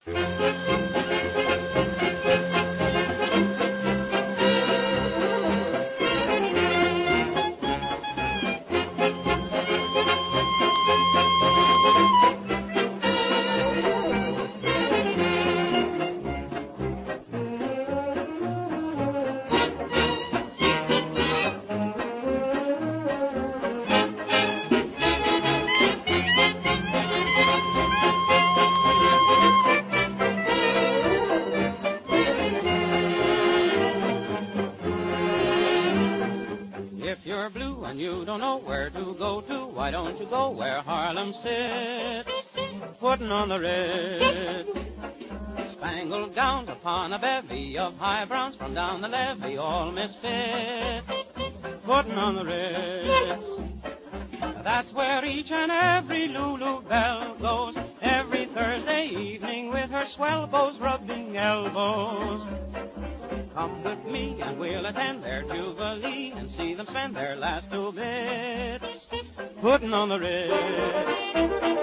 If you're blue and you don't know where to go to, why don't you go where Harlem sits, putting on the Ritz? Spangled gowns upon a bevy of high browns from down the levee, all misfits, putting on the Ritz. That's where each and every Lulu Belle goes every Thursday evening with her swell bows rubbing elbows. Come with me and we'll attend their jubilee and see them spend their last 2 bits putting on the Ritz.